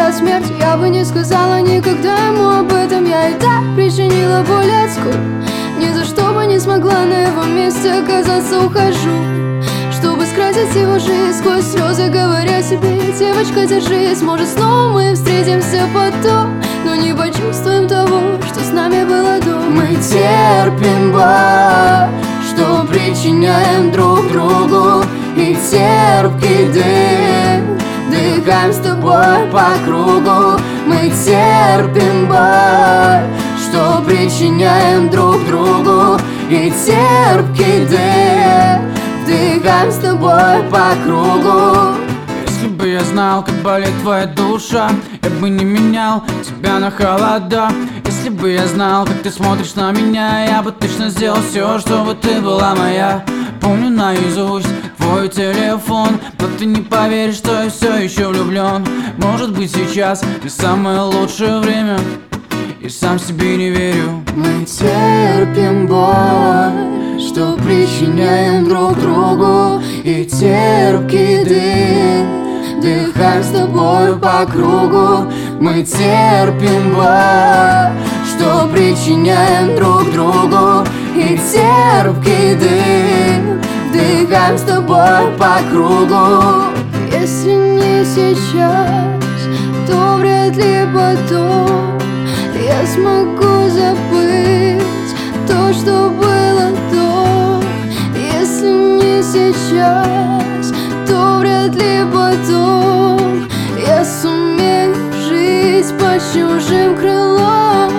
была смерть, я бы не сказала никогда ему об этом. Я и так причинила боль адскую, ни за что бы не смогла на его месте оказаться. Ухожу, чтобы скрасить его жизнь сквозь слезы, говоря себе: девочка, держись, может снова мы встретимся потом, но не почувствуем того, что с нами было до. Мы терпим боль, что причиняем друг другу, и терпкий дым дыхаем с тобой по кругу. Мы терпим боль, что причиняем друг другу, и терпкий дым вдыхаем с тобой по кругу. Если бы я знал, как болит твоя душа, я бы не менял тебя на холода. Если бы я знал, как ты смотришь на меня, я бы точно сделал все, чтобы ты была моя. Помню наизусть твой телефон, но ты не поверишь, что я все еще влюблен. Может быть, сейчас не самое лучшее время, и сам себе не верю. Мы терпим боль, что причиняем друг другу, и терпкий дым дыхаем с тобой по кругу. Мы терпим боль, что причиняем друг другу, и терпкий дым вдыхаем с тобой по кругу. Если не сейчас, то вряд ли потом я смогу забыть то, что было до. Если не сейчас, то вряд ли потом я сумею жить под чужим крылом.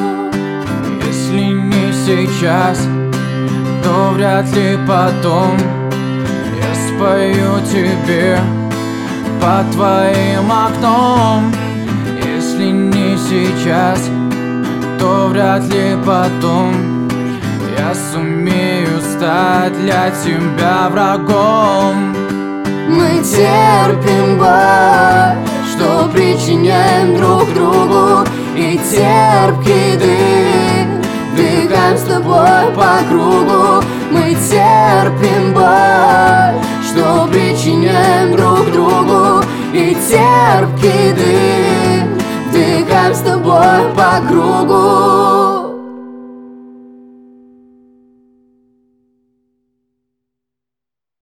Если не сейчас, то вряд ли потом я спою тебе под твоим окном. Если не сейчас, то вряд ли потом я сумею стать для тебя врагом. Мы терпим боль, что причиняем друг другу, и терпкий дым вдыхаем с тобой по кругу. Мы терпим боль, что причиняем друг другу, и терпкий дым вдыхаем с тобой по кругу.